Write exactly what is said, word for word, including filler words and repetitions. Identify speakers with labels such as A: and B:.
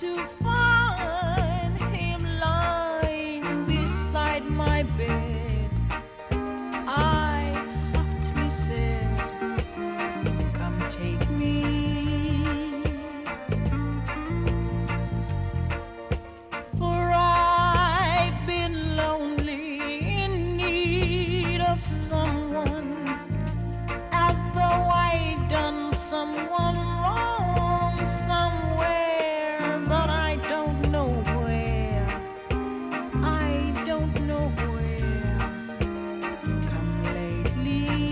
A: to find him lying beside my bed, I softly said, "Come take me." For I've been lonely in need of some